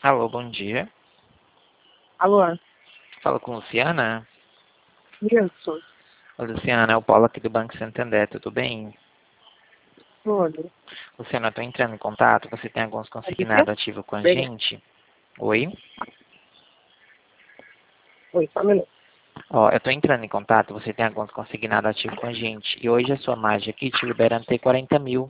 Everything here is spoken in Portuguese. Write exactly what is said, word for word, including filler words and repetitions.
Alô, bom dia. Alô? Falo com Luciana? Isso. Oi, Luciana, é o Paulo aqui do Banco Santander, tudo bem? Tudo. Luciana, eu tô entrando em contato, você tem alguns É de quê? consignados ativos com a Bem. gente? Oi? Oi, só um minuto. Ó, eu tô entrando em contato, você tem alguns consignados ativos com a gente, e hoje a sua margem aqui te libera até quarenta mil.